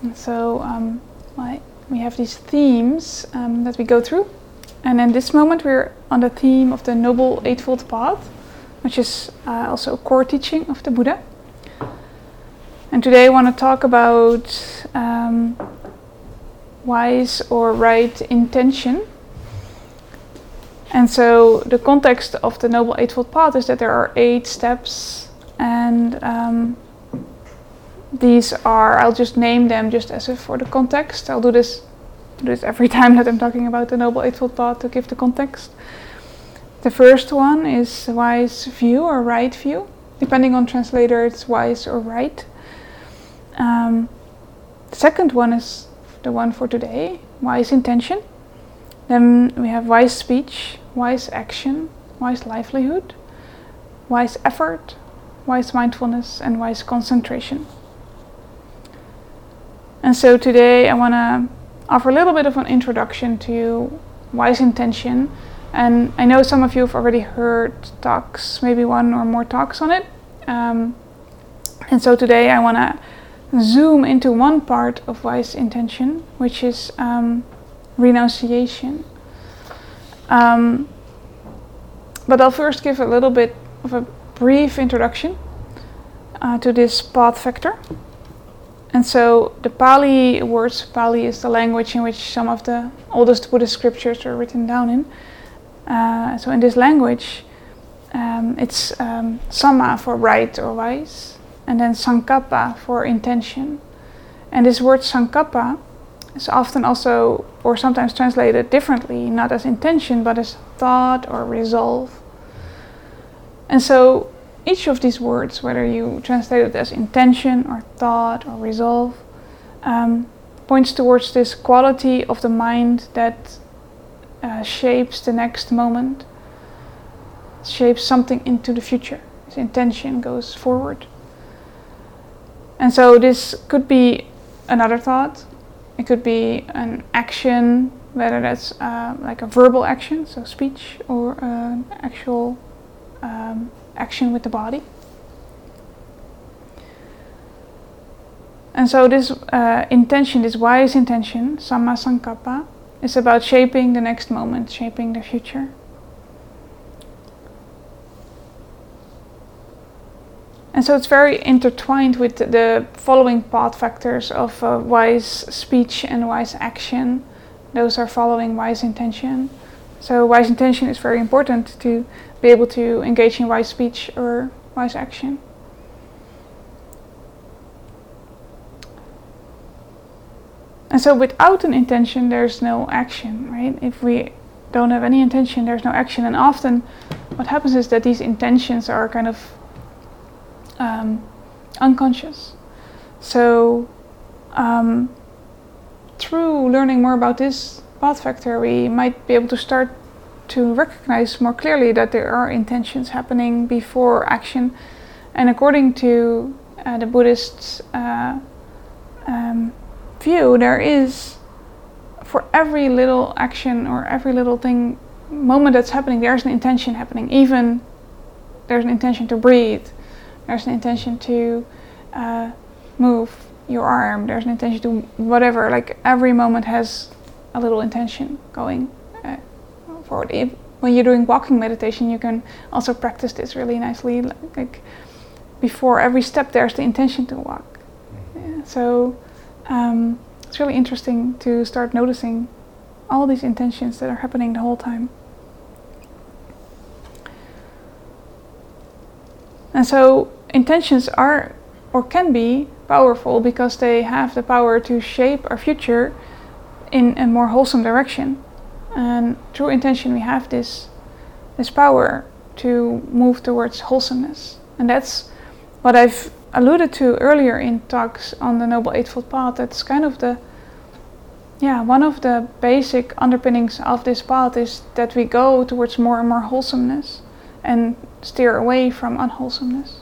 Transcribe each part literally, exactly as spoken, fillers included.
And so um, like we have these themes um, that we go through. And in this moment we're on the theme of the Noble Eightfold Path, which is uh, also a core teaching of the Buddha. And today I want to talk about um, wise or right intention. And so the context of the Noble Eightfold Path is that there are eight steps, and um, these are, I'll just name them just as if for the context. I'll do this, do this every time that I'm talking about the Noble Eightfold Path to give the context. The first one is wise view or right view. Depending on translator, it's wise or right. Um, the second one is the one for today, wise intention. Then we have wise speech, wise action, wise livelihood, wise effort, wise mindfulness, and wise concentration. And so today I want to offer a little bit of an introduction to wise intention. And I know some of you have already heard talks, maybe one or more talks on it. Um, and so today I want to zoom into one part of wise intention, which is um, renunciation. Um, but I'll first give a little bit of a brief introduction uh, to this path vector. And so the Pali words, Pali is the language in which some of the oldest Buddhist scriptures are written down in. Uh, so in this language, um, it's um, Samma for right or wise, and then Sankappa for intention. And this word Sankappa is often also, or sometimes translated differently, not as intention, but as thought or resolve. And so each of these words, whether you translate it as intention or thought or resolve, um, points towards this quality of the mind that uh, shapes the next moment, shapes something into the future. This intention goes forward. And so this could be another thought. It could be an action, whether that's uh, like a verbal action, so speech, or an uh, actual um, action with the body. And so this uh, intention, this wise intention, Samma Sankappa, is about shaping the next moment, shaping the future. And so it's very intertwined with the following path factors of uh, wise speech and wise action. Those are following wise intention. So wise intention is very important to be able to engage in wise speech or wise action. And so without an intention, there's no action, right? If we don't have any intention, there's no action. And often what happens is that these intentions are kind of Um, unconscious. So um, through learning more about this path vector, we might be able to start to recognize more clearly that there are intentions happening before action. And according to uh, the Buddhist uh, um, view, there is, for every little action or every little thing, moment that's happening, there's an intention happening. Even there's an intention to breathe. There's an intention to uh, move your arm. There's an intention to whatever. Like every moment has a little intention going uh, forward. If, when you're doing walking meditation, you can also practice this really nicely. Like, like before every step, there's the intention to walk. Yeah, so um, it's really interesting to start noticing all these intentions that are happening the whole time. And so intentions are or can be powerful because they have the power to shape our future in a more wholesome direction. And through intention we have this this power to move towards wholesomeness. And that's what I've alluded to earlier in talks on the Noble Eightfold Path. That's kind of the yeah, one of the basic underpinnings of this path is that we go towards more and more wholesomeness and steer away from unwholesomeness.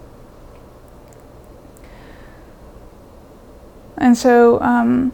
And so um,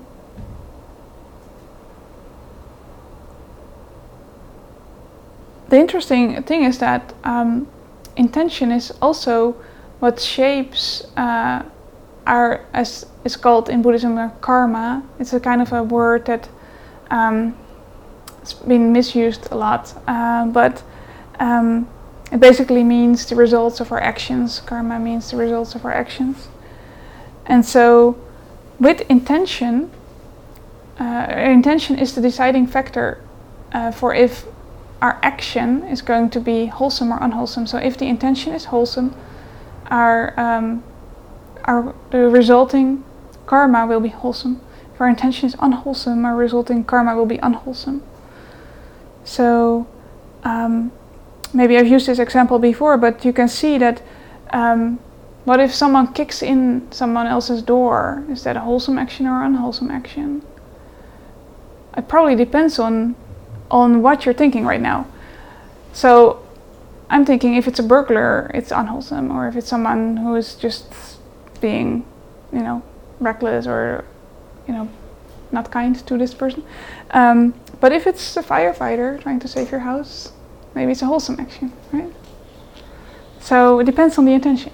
the interesting thing is that um, intention is also what shapes uh, our, as is called in Buddhism uh, karma. It's a kind of a word that um, it's been misused a lot, uh, but um, it basically means the results of our actions. Karma means the results of our actions. And so with intention, uh, intention is the deciding factor uh, for if our action is going to be wholesome or unwholesome. So if the intention is wholesome, our, um, our the resulting karma will be wholesome. If our intention is unwholesome, our resulting karma will be unwholesome. So um, maybe I've used this example before, but you can see that um, what if someone kicks in someone else's door? Is that a wholesome action or unwholesome action? It probably depends on on what you're thinking right now. So I'm thinking if it's a burglar, it's unwholesome, or if it's someone who is just being, you know, reckless or, you know, not kind to this person. Um, but if it's a firefighter trying to save your house, maybe it's a wholesome action, right? So it depends on the intention.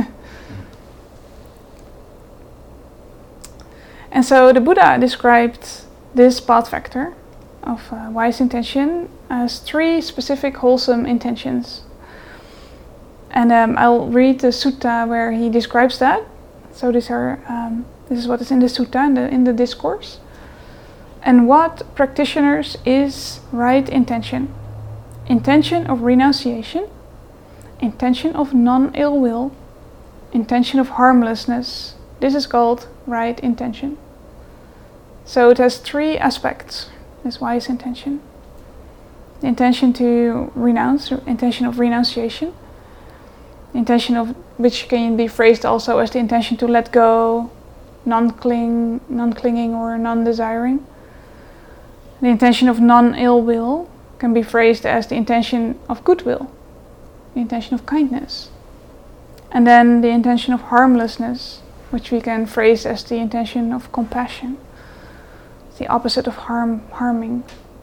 And so the Buddha described this path factor of uh, wise intention as three specific wholesome intentions. And um, I'll read the sutta where he describes that. So these are um, this is what is in the sutta, in the, in the discourse. And what, practitioners, is right intention? Intention of renunciation, intention of non-ill will, intention of harmlessness. This is called right intention. So it has three aspects, this wise intention. The intention to renounce, intention of renunciation, intention of which can be phrased also as the intention to let go, non-cling, non-clinging or non-desiring. The intention of non-ill will can be phrased as the intention of goodwill, the intention of kindness. And then the intention of harmlessness, which we can phrase as the intention of compassion, the opposite of harm, harming.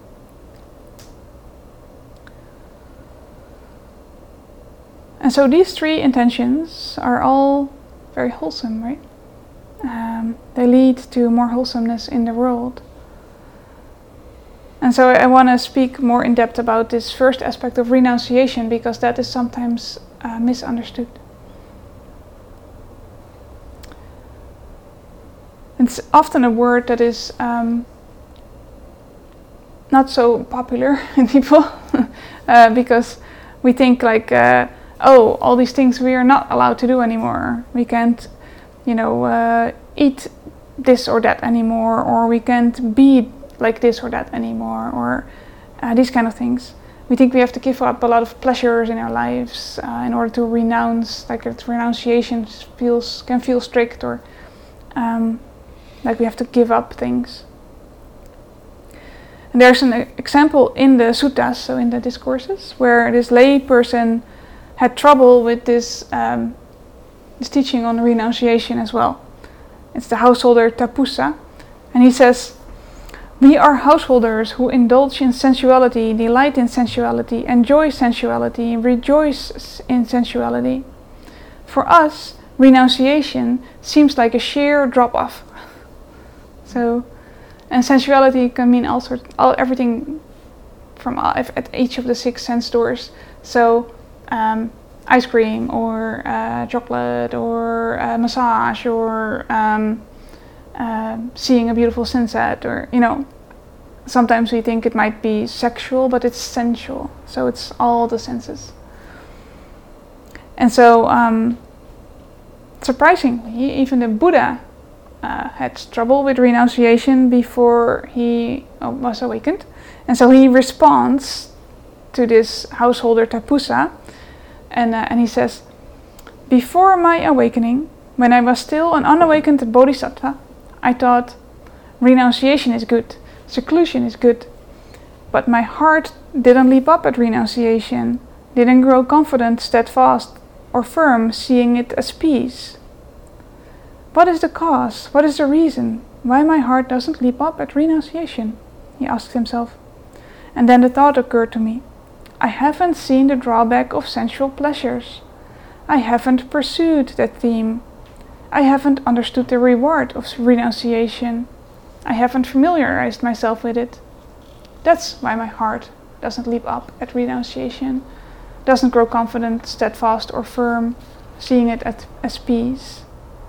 And so these three intentions are all very wholesome, right? Um, they lead to more wholesomeness in the world. And so I, I want to speak more in depth about this first aspect of renunciation, because that is sometimes uh, misunderstood. It's often a word that is um, not so popular in people uh, because we think like, uh, oh, all these things we are not allowed to do anymore. We can't, you know, uh, eat this or that anymore, or we can't be like this or that anymore, or uh, these kind of things. We think we have to give up a lot of pleasures in our lives uh, in order to renounce. Like that renunciation feels can feel strict, or um, like we have to give up things. And there's an example in the suttas, so in the discourses, where this lay person had trouble with this, um, this teaching on renunciation as well. It's the householder Tapussa, and he says, "We are householders who indulge in sensuality, delight in sensuality, enjoy sensuality, rejoice in sensuality. For us, renunciation seems like a sheer drop-off." So, and sensuality can mean all sorts, all everything from uh, at each of the six sense doors. So, um, ice cream, or uh, chocolate, or uh, massage, or um, uh, seeing a beautiful sunset, or you know. Sometimes we think it might be sexual, but it's sensual. So it's all the senses. And so, um, surprisingly, even the Buddha uh, had trouble with renunciation before he uh, was awakened. And so he responds to this householder Tapussa, and, uh, and he says, "Before my awakening, when I was still an unawakened bodhisattva, I thought, renunciation is good. Seclusion is good, but my heart didn't leap up at renunciation, didn't grow confident, steadfast, or firm, seeing it as peace. What is the cause? What is the reason why my heart doesn't leap up at renunciation?" he asked himself. And then the thought occurred to me, I haven't seen the drawback of sensual pleasures. I haven't pursued that theme. I haven't understood the reward of renunciation. I haven't familiarized myself with it. That's why my heart doesn't leap up at renunciation, doesn't grow confident, steadfast, or firm, seeing it at, as peace.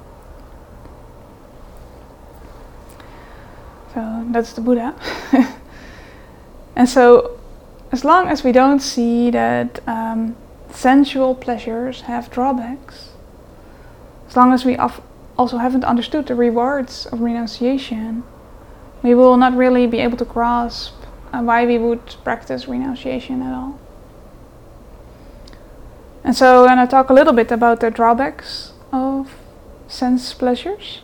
So that's the Buddha. And so, as long as we don't see that um, sensual pleasures have drawbacks, as long as we of also haven't understood the rewards of renunciation, we will not really be able to grasp uh, why we would practice renunciation at all. And so I'm going to talk a little bit about the drawbacks of sense pleasures.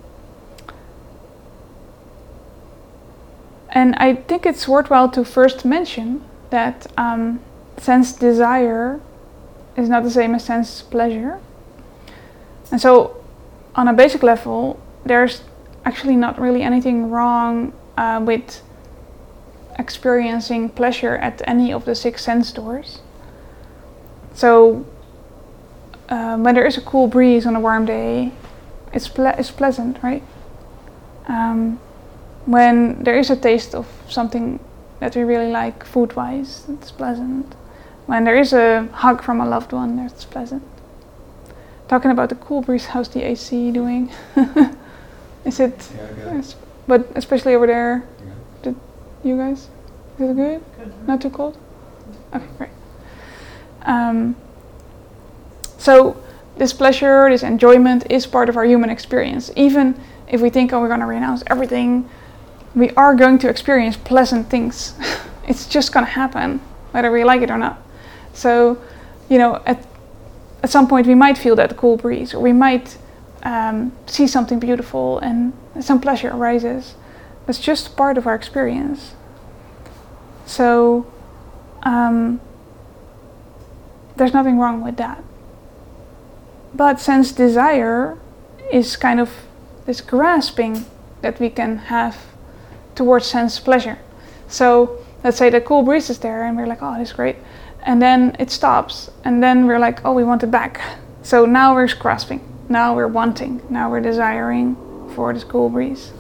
And I think it's worthwhile to first mention that um, sense desire is not the same as sense pleasure. And so on a basic level, there's actually not really anything wrong uh, with experiencing pleasure at any of the six sense doors. So uh, when there is a cool breeze on a warm day, it's, ple- it's pleasant, right? Um, when there is a taste of something that we really like food-wise, it's pleasant. When there is a hug from a loved one, that's pleasant. Talking about the cool breeze, how's the A C doing? Is it, yeah, yes, but especially over there, yeah. did you guys, is it good? Good. Not too cold? Okay, great. Um, so this pleasure, this enjoyment is part of our human experience. Even if we think, oh, we're going to renounce everything, we are going to experience pleasant things. It's just going to happen, whether we like it or not. So, you know, at at some point we might feel that cool breeze, or we might um, see something beautiful and some pleasure arises. That's just part of our experience. So, um, there's nothing wrong with that. But sense desire is kind of this grasping that we can have towards sense pleasure. So let's say the cool breeze is there and we're like, oh, this is great. And then it stops. And then we're like, oh, we want it back. So now we're grasping. Now we're wanting. Now we're desiring for this cool breeze.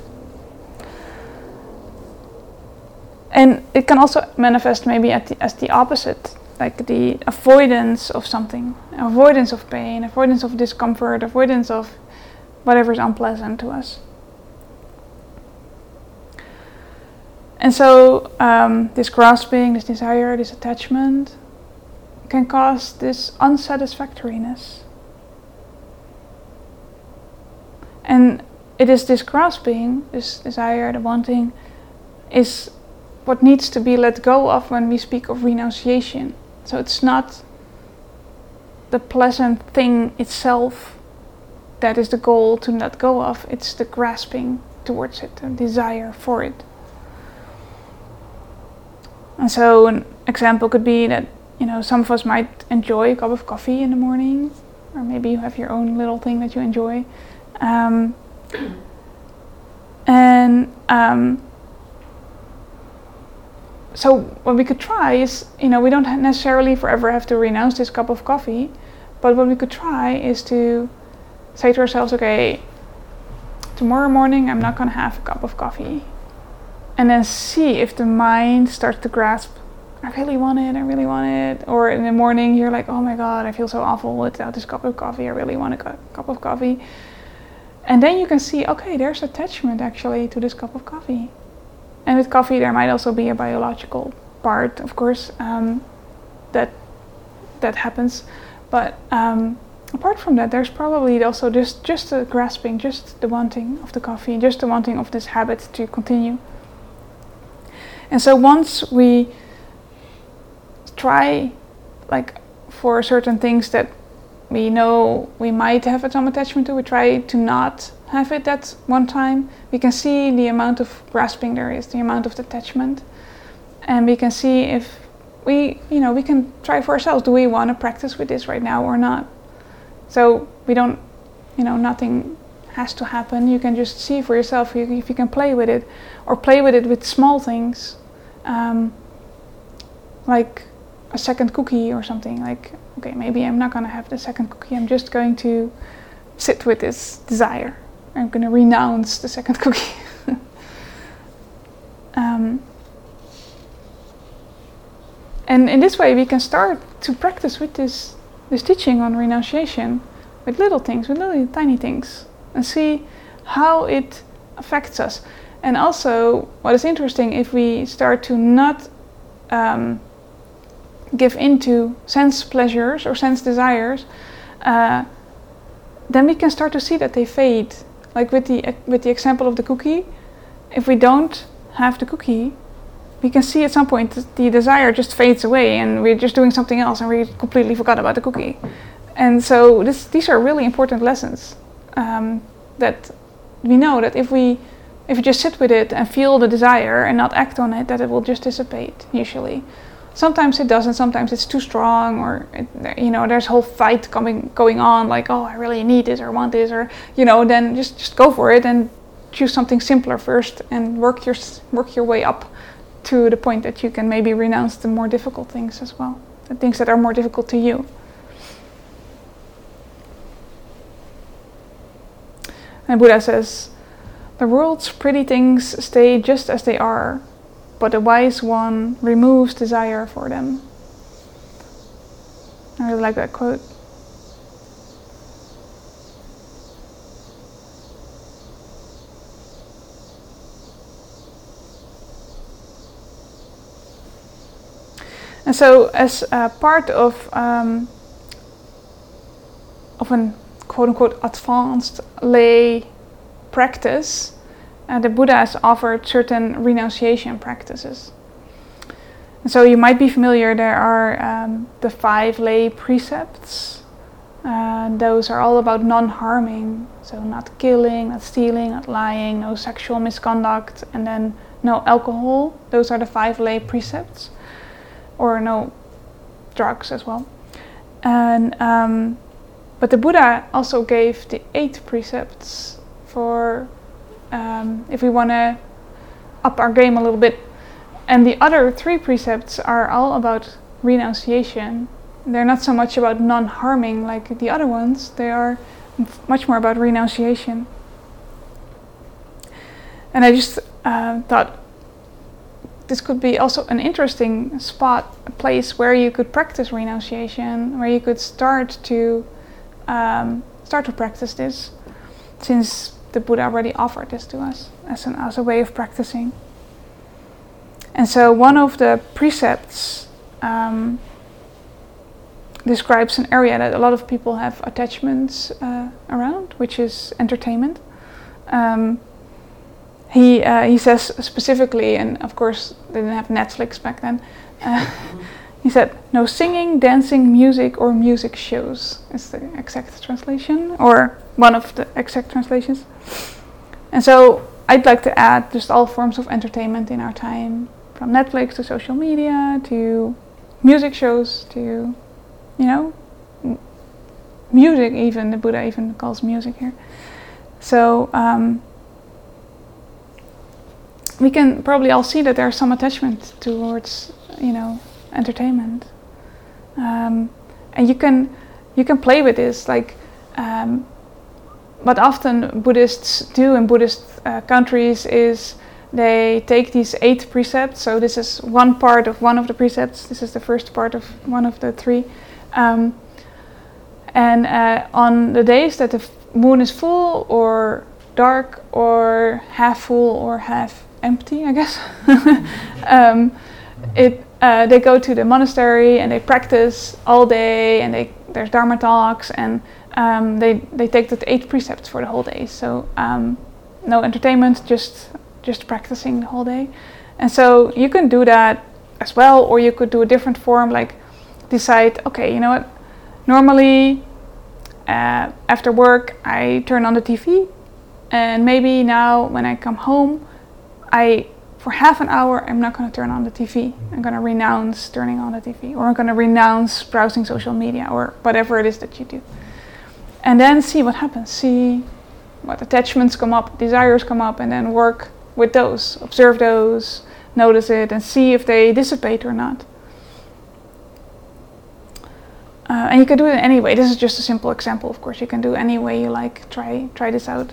And it can also manifest maybe at the, as the opposite. Like the avoidance of something. Avoidance of pain. Avoidance of discomfort. Avoidance of whatever is unpleasant to us. And so um, this grasping, this desire, this attachment can cause this unsatisfactoriness. And it is this grasping, this desire, the wanting, is what needs to be let go of when we speak of renunciation. So it's not the pleasant thing itself that is the goal to let go of, it's the grasping towards it, the desire for it. And so an example could be that, you know, some of us might enjoy a cup of coffee in the morning, or maybe you have your own little thing that you enjoy. Um, and um, so what we could try is, you know, we don't necessarily forever have to renounce this cup of coffee, but what we could try is to say to ourselves, okay, tomorrow morning I'm not going to have a cup of coffee. And then see if the mind starts to grasp, I really want it, I really want it. Or in the morning you're like, oh my god, I feel so awful without this cup of coffee, I really want a cu- cup of coffee. And then you can see, okay, there's attachment actually to this cup of coffee. And with coffee there might also be a biological part, of course, um, that that happens. But um, apart from that, there's probably also just, just the grasping, just the wanting of the coffee, just the wanting of this habit to continue. And so once we try, like for certain things that we know we might have some attachment to, we try to not have it at one time, we can see the amount of grasping there is, the amount of attachment. And we can see if we, you know, we can try for ourselves, do we want to practice with this right now or not? So we don't, you know, nothing has to happen. You can just see for yourself if you, if you can play with it, or play with it with small things, um, like a second cookie or something. Like, okay, maybe I'm not going to have the second cookie. I'm just going to sit with this desire. I'm going to renounce the second cookie. um, and in this way we can start to practice with this, this teaching on renunciation with little things, with little tiny things, and see how it affects us. And also, what is interesting, if we start to not um, give into sense pleasures or sense desires, uh, then we can start to see that they fade. Like with the uh, with the example of the cookie, if we don't have the cookie, we can see at some point that the desire just fades away, and we're just doing something else, and we completely forgot about the cookie. And so this, these are really important lessons um, that we know that if we if we just sit with it and feel the desire and not act on it, that it will just dissipate usually. Sometimes it doesn't, sometimes it's too strong, or it, you know, there's a whole fight coming going on, like, oh, I really need this or want this, or you know, then just, just go for it and choose something simpler first and work your work your way up to the point that you can maybe renounce the more difficult things as well, the things that are more difficult to you. And Buddha says, the world's pretty things stay just as they are, but the wise one removes desire for them. I really like that quote. And so, as a part of um, of an quote-unquote advanced lay practice, uh, the Buddha has offered certain renunciation practices. And so you might be familiar, there are um, the five lay precepts. Uh, those are all about non-harming, so not killing, not stealing, not lying, no sexual misconduct, and then no alcohol. Those are the five lay precepts, or no drugs as well. And um, but the Buddha also gave the eight precepts for um, if we want to up our game a little bit. And the other three precepts are all about renunciation. They're not so much about non-harming like the other ones. They are f- much more about renunciation. And I just uh, thought this could be also an interesting spot, a place where you could practice renunciation, where you could start to um, start to practice this, since the Buddha already offered this to us as an as a way of practicing. And so one of the precepts um, describes an area that a lot of people have attachments uh, around, which is entertainment. Um, he uh, he says specifically, and of course they didn't have Netflix back then, uh, he said, no singing, dancing, music, or music shows is the exact translation, or one of the exact translations. And so I'd like to add just all forms of entertainment in our time, from Netflix to social media to music shows to, you know, m- music even. The Buddha even calls music here. So um, we can probably all see that there's some attachment towards, you know, entertainment. Um, and you can you can play with this, like um, what often Buddhists do in Buddhist uh, countries is they take these eight precepts. So this is one part of one of the precepts. This is the first part of one of the three. Um, and uh, on the days that the f- moon is full or dark or half full or half empty, I guess, um, it uh, they go to the monastery and they practice all day, and they there's Dharma talks, and um, they they take the eight precepts for the whole day. So um, no entertainment, just just practicing the whole day. And so you can do that as well, or you could do a different form, like decide, okay, you know what, normally uh, after work I turn on the T V, and maybe now when I come home, I for half an hour I'm not going to turn on the T V. I'm going to renounce turning on the T V, or I'm going to renounce browsing social media, or whatever it is that you do. And then see what happens, see what attachments come up, desires come up, and then work with those, observe those, notice it, and see if they dissipate or not. Uh, Uh, and you can do it any way. This is just a simple example, of course. You can do any way you like. Try try this out.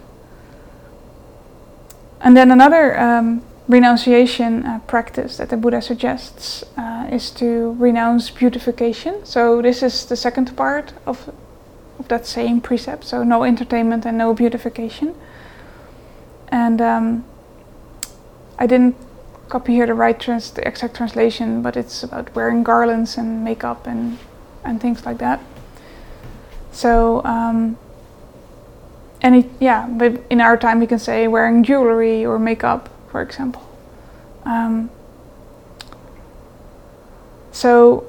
And then another um, renunciation uh, practice that the Buddha suggests uh, is to renounce beautification. So this is the second part of, of that same precept. So no entertainment and no beautification. And um, I didn't copy here the right trans the exact translation, but it's about wearing garlands and makeup and and things like that. So um, and it, yeah, but in our time you can say wearing jewelry or makeup, for example. Um, so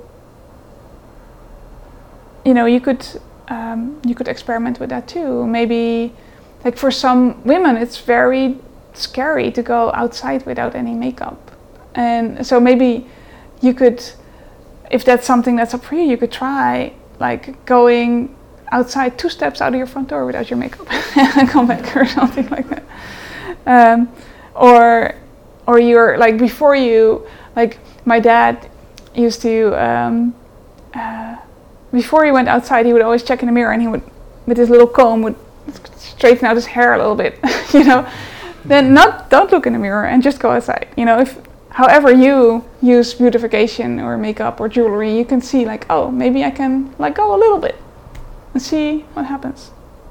you know, you could um, you could experiment with that too. Maybe like for some women, it's very scary to go outside without any makeup, and so maybe you could, if that's something that's up for you, you could try like going outside two steps out of your front door without your makeup and come back or something like that. Um, or or you're like before you, like my dad used to um, uh, before he went outside, he would always check in the mirror, and he would with his little comb would straighten out his hair a little bit, you know. Then not don't look in the mirror and just go outside. You know, if however you use beautification or makeup or jewelry, you can see like, oh, maybe I can let go a little bit and see what happens.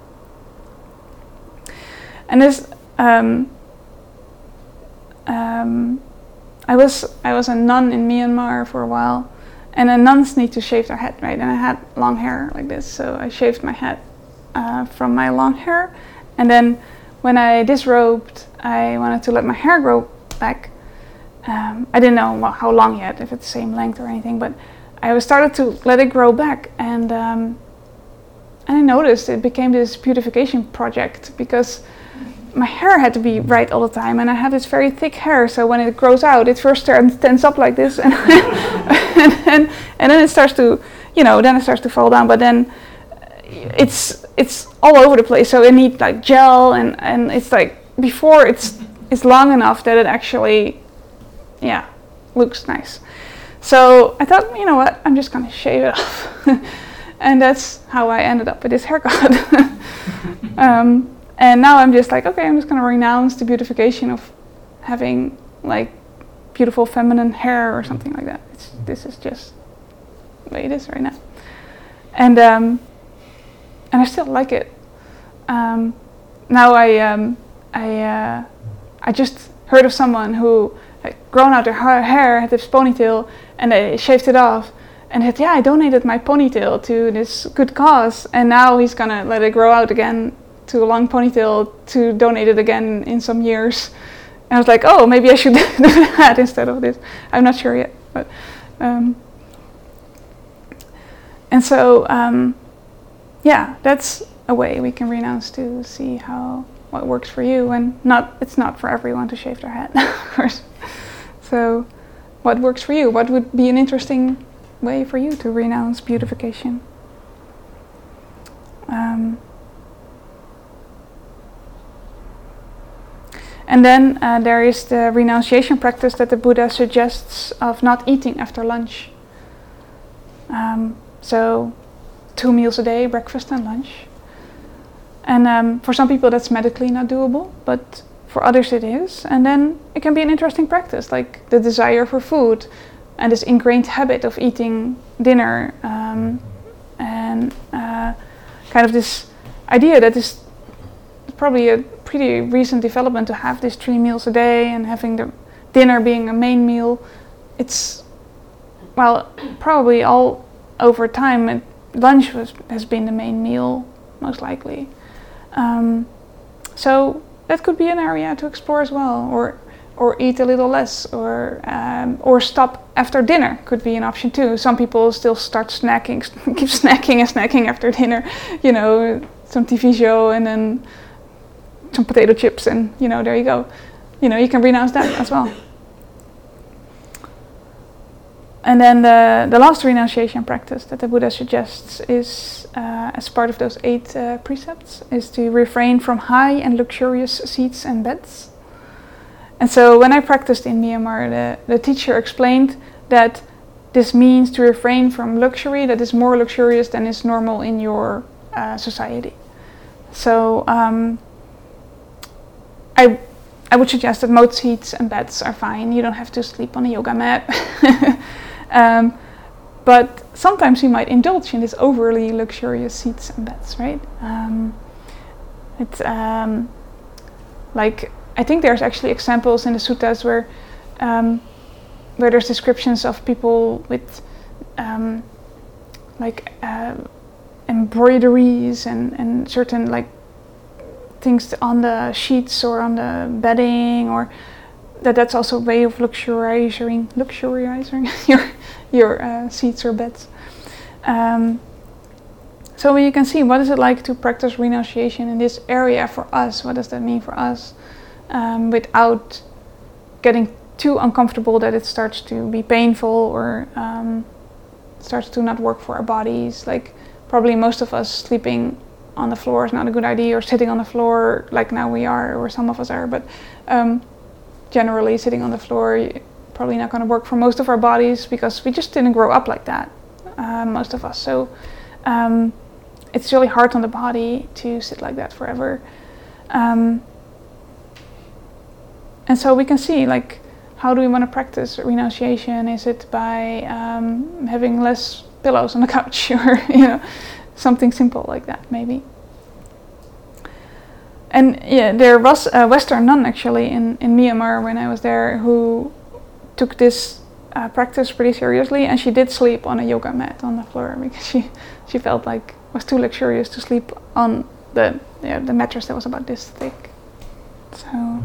And this, um, um, I was I was a nun in Myanmar for a while, and the nuns need to shave their head, right? And I had long hair like this, so I shaved my head uh, from my long hair, and then when I disrobed, I wanted to let my hair grow back. Um, I didn't know well, how long yet, if it's the same length or anything, but I was started to let it grow back, and um, and I noticed it became this beautification project because my hair had to be right all the time, and I have this very thick hair, so when it grows out, it first stands up like this, and and, and and then it starts to, you know, then it starts to fall down, but then it's it's all over the place, so it needs like gel, and and it's like before it's it's long enough that it actually yeah looks nice. So I thought, you know what, I'm just gonna shave it off. And that's how I ended up with this haircut. um, and now I'm just like, okay, I'm just gonna renounce the beautification of having like beautiful feminine hair or something like that. It's, this is just the way it is right now. And um, and I still like it. Um, now I um, I uh, I just heard of someone who had grown out their ha- hair, had this ponytail, and they shaved it off, and said, yeah, I donated my ponytail to this good cause, and now he's gonna let it grow out again to a long ponytail to donate it again in some years. And I was like, oh, maybe I should do that instead of this. I'm not sure yet, but um, and so. Um, Yeah, that's a way we can renounce to see how what works for you, and not it's not for everyone to shave their head, of course. So, what works for you? What would be an interesting way for you to renounce beautification? Um, and then uh, there is the renunciation practice that the Buddha suggests of not eating after lunch. Um, so. Two meals a day, breakfast and lunch. And um, for some people that's medically not doable, but for others it is. And then it can be an interesting practice, like the desire for food and this ingrained habit of eating dinner, um, and uh, kind of this idea that is probably a pretty recent development to have these three meals a day and having the dinner being a main meal. It's, well, probably all over time it lunch was, has been the main meal, most likely. Um, so that could be an area to explore as well, or or eat a little less, or um, or stop after dinner could be an option too. Some people still start snacking, keep snacking and snacking after dinner. You know, some T V show and then some potato chips, and you know, there you go. You know, you can renounce that as well. And then the, the last renunciation practice that the Buddha suggests is, uh, as part of those eight uh, precepts, is to refrain from high and luxurious seats and beds. And so when I practiced in Myanmar, the, the teacher explained that this means to refrain from luxury that is more luxurious than is normal in your uh, society. So um, I I would suggest that most seats and beds are fine. You don't have to sleep on a yoga mat. um, but sometimes you might indulge in these overly luxurious seats and beds, right? Um, it's um, like I think there's actually examples in the suttas where um, where there's descriptions of people with um, like uh, embroideries and, and certain like things on the sheets or on the bedding, or that that's also a way of luxuriizing luxuriizing your your uh, seats or beds. Um, so you can see, what is it like to practice renunciation in this area for us? What does that mean for us, um, without getting too uncomfortable that it starts to be painful or um, starts to not work for our bodies? Like probably most of us sleeping on the floor is not a good idea, or sitting on the floor like now we are, or some of us are, but um, generally sitting on the floor probably not going to work for most of our bodies because we just didn't grow up like that, uh, most of us. So um, it's really hard on the body to sit like that forever. Um, and so we can see, like, how do we want to practice renunciation? Is it by um, having less pillows on the couch, or you know, something simple like that, maybe? And yeah, there was a Western nun actually in, in Myanmar when I was there who took this uh, practice pretty seriously, and she did sleep on a yoga mat on the floor because she, she felt like it was too luxurious to sleep on the yeah, the mattress that was about this thick. So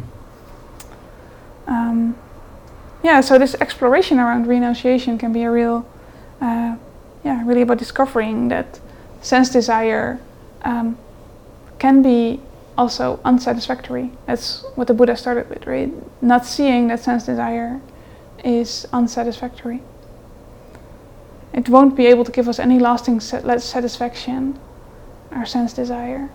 um, yeah, so this exploration around renunciation can be a real, uh, yeah, really about discovering that sense desire um, can be also unsatisfactory. That's what the Buddha started with, right? Not seeing that sense desire is unsatisfactory. It won't be able to give us any lasting sat- satisfaction, our sense desire.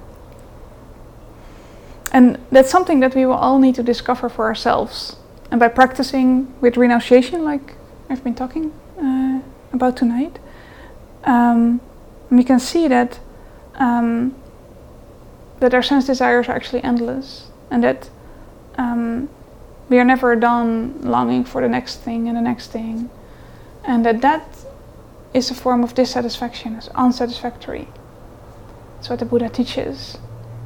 And that's something that we will all need to discover for ourselves. And by practicing with renunciation, like I've been talking uh, about tonight, um, we can see that um, that our sense desires are actually endless, and that um, we are never done longing for the next thing and the next thing, and that that is a form of dissatisfaction, is unsatisfactory. That's what the Buddha teaches.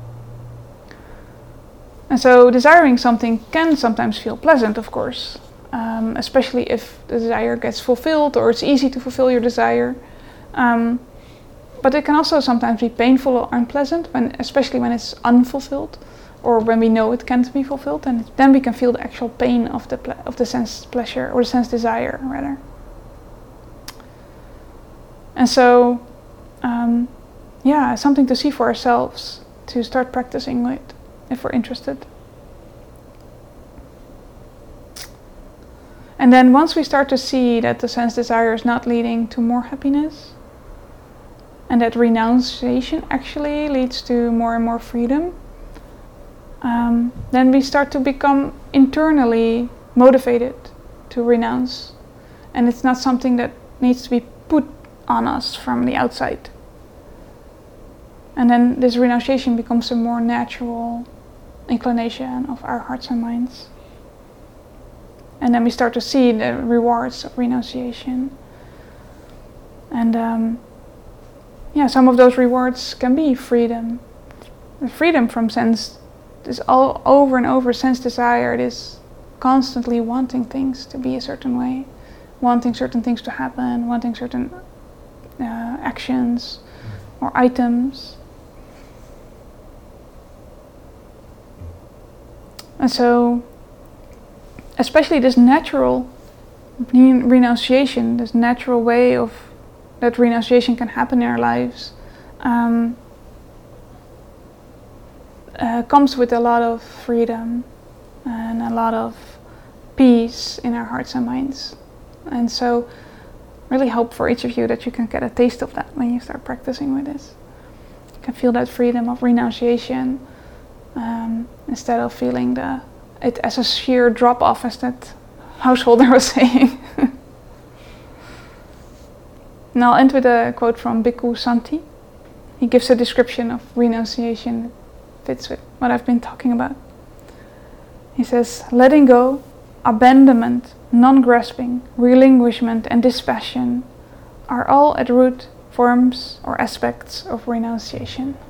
And so desiring something can sometimes feel pleasant, of course, um, especially if the desire gets fulfilled or it's easy to fulfill your desire. Um, but it can also sometimes be painful or unpleasant, when, especially when it's unfulfilled, or when we know it can't be fulfilled, and then we can feel the actual pain of the ple- of the sense pleasure, or the sense desire, rather. And so, um, yeah, something to see for ourselves, to start practicing with, if we're interested. And then once we start to see that the sense desire is not leading to more happiness, and that renunciation actually leads to more and more freedom, um, then we start to become internally motivated to renounce. And it's not something that needs to be put on us from the outside. And then this renunciation becomes a more natural inclination of our hearts and minds. And then we start to see the rewards of renunciation. And um, yeah, some of those rewards can be freedom. The freedom from sense, this all over and over sense desire, this constantly wanting things to be a certain way, wanting certain things to happen, wanting certain uh, actions or items. And so, especially this natural renunciation, this natural way of that renunciation can happen in our lives, um, uh, comes with a lot of freedom and a lot of peace in our hearts and minds. And so, really hope for each of you that you can get a taste of that when you start practicing with this. You can feel that freedom of renunciation, um, instead of feeling the it as a sheer drop off, as that householder was saying. And I'll end with a quote from Bhikkhu Santi. He gives a description of renunciation that fits with what I've been talking about. He says, letting go, abandonment, non-grasping, relinquishment and dispassion are all at root forms or aspects of renunciation.